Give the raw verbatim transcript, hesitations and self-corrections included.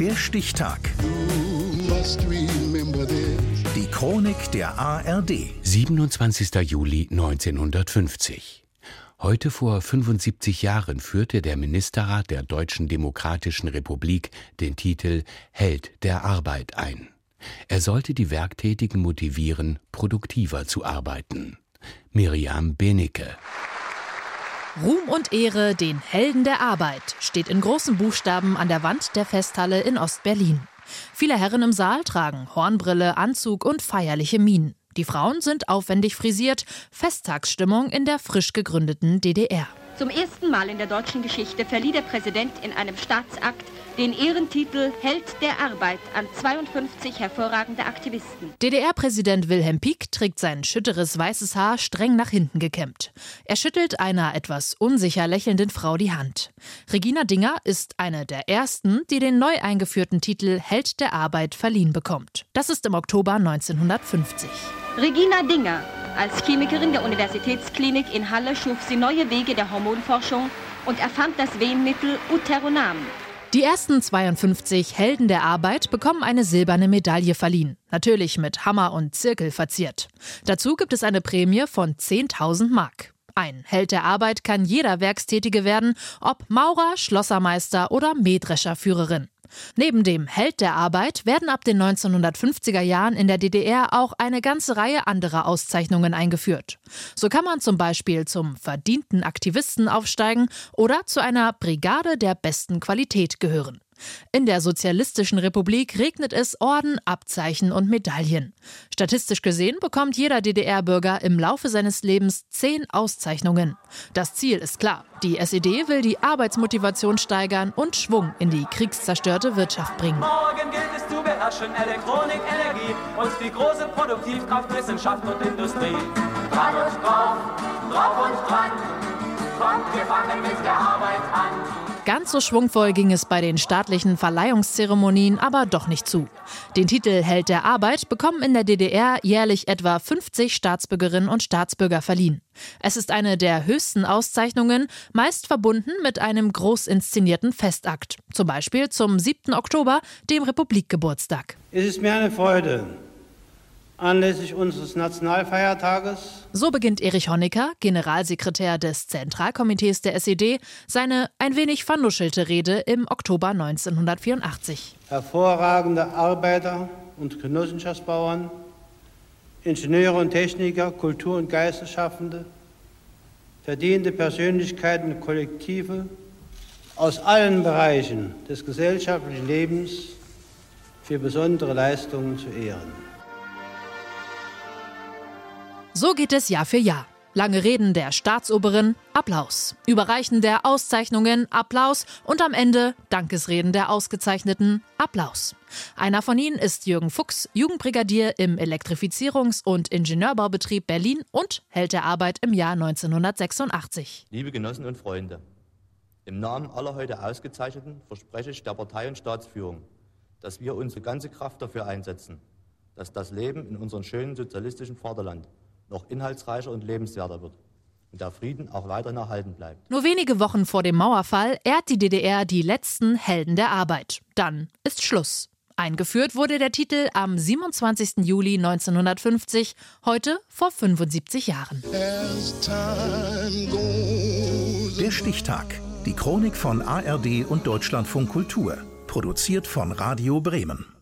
Der Stichtag. Die Chronik der A R D. siebenundzwanzigster Juli neunzehnhundertfünfzig. Heute vor fünfundsiebzig Jahren führte der Ministerrat der Deutschen Demokratischen Republik den Titel Held der Arbeit ein. Er sollte die Werktätigen motivieren, produktiver zu arbeiten. Miriam Benecke. Ruhm und Ehre den Helden der Arbeit steht in großen Buchstaben an der Wand der Festhalle in Ost-Berlin. Viele Herren im Saal tragen Hornbrille, Anzug und feierliche Mienen. Die Frauen sind aufwendig frisiert, Festtagsstimmung in der frisch gegründeten D D R. Zum ersten Mal in der deutschen Geschichte verlieh der Präsident in einem Staatsakt den Ehrentitel Held der Arbeit an zweiundfünfzig hervorragende Aktivisten. D D R-Präsident Wilhelm Pieck trägt sein schütteres weißes Haar streng nach hinten gekämmt. Er schüttelt einer etwas unsicher lächelnden Frau die Hand. Regina Dinger ist eine der ersten, die den neu eingeführten Titel Held der Arbeit verliehen bekommt. Das ist im Oktober neunzehnhundertfünfzig. Regina Dinger. Als Chemikerin der Universitätsklinik in Halle schuf sie neue Wege der Hormonforschung und erfand das Wehenmittel Uteronam. Die ersten zweiundfünfzig Helden der Arbeit bekommen eine silberne Medaille verliehen. Natürlich mit Hammer und Zirkel verziert. Dazu gibt es eine Prämie von zehntausend Mark. Ein Held der Arbeit kann jeder Werkstätige werden, ob Maurer, Schlossermeister oder Mähdrescherführerin. Neben dem Held der Arbeit werden ab den neunzehnhundertfünfziger Jahren in der D D R auch eine ganze Reihe anderer Auszeichnungen eingeführt. So kann man zum Beispiel zum verdienten Aktivisten aufsteigen oder zu einer Brigade der besten Qualität gehören. In der Sozialistischen Republik regnet es Orden, Abzeichen und Medaillen. Statistisch gesehen bekommt jeder D D R-Bürger im Laufe seines Lebens zehn Auszeichnungen. Das Ziel ist klar. Die S E D will die Arbeitsmotivation steigern und Schwung in die kriegszerstörte Wirtschaft bringen. Morgen gilt es zu beherrschen, Elektronik, Energie und die große Produktivkraft, Wissenschaft und Industrie. Dran und drauf, drauf und dran, kommt, wir fangen mit der Arbeit an. Ganz so schwungvoll ging es bei den staatlichen Verleihungszeremonien aber doch nicht zu. Den Titel Held der Arbeit bekommen in der D D R jährlich etwa fünfzig Staatsbürgerinnen und Staatsbürger verliehen. Es ist eine der höchsten Auszeichnungen, meist verbunden mit einem groß inszenierten Festakt. Zum Beispiel zum siebten Oktober, dem Republikgeburtstag. Es ist mir eine Freude, anlässlich unseres Nationalfeiertages. So beginnt Erich Honecker, Generalsekretär des Zentralkomitees der S E D, seine ein wenig vernuschelte Rede im Oktober neunzehnhundertvierundachtzig. Hervorragende Arbeiter und Genossenschaftsbauern, Ingenieure und Techniker, Kultur- und Geistesschaffende, verdiente Persönlichkeiten und Kollektive aus allen Bereichen des gesellschaftlichen Lebens für besondere Leistungen zu ehren. So geht es Jahr für Jahr. Lange Reden der Staatsoberen, Applaus. Überreichen der Auszeichnungen, Applaus. Und am Ende Dankesreden der Ausgezeichneten, Applaus. Einer von ihnen ist Jürgen Fuchs, Jugendbrigadier im Elektrifizierungs- und Ingenieurbaubetrieb Berlin und Held der Arbeit im Jahr neunzehnhundertsechsundachtzig. Liebe Genossen und Freunde, im Namen aller heute Ausgezeichneten verspreche ich der Partei- und Staatsführung, dass wir unsere ganze Kraft dafür einsetzen, dass das Leben in unserem schönen sozialistischen Vaterland noch inhaltsreicher und lebenswerter wird und der Frieden auch weiterhin erhalten bleibt. Nur wenige Wochen vor dem Mauerfall ehrt die D D R die letzten Helden der Arbeit. Dann ist Schluss. Eingeführt wurde der Titel am siebenundzwanzigsten Juli neunzehnhundertfünfzig, heute vor fünfundsiebzig Jahren. Der Stichtag. Die Chronik von A R D und Deutschlandfunk Kultur. Produziert von Radio Bremen.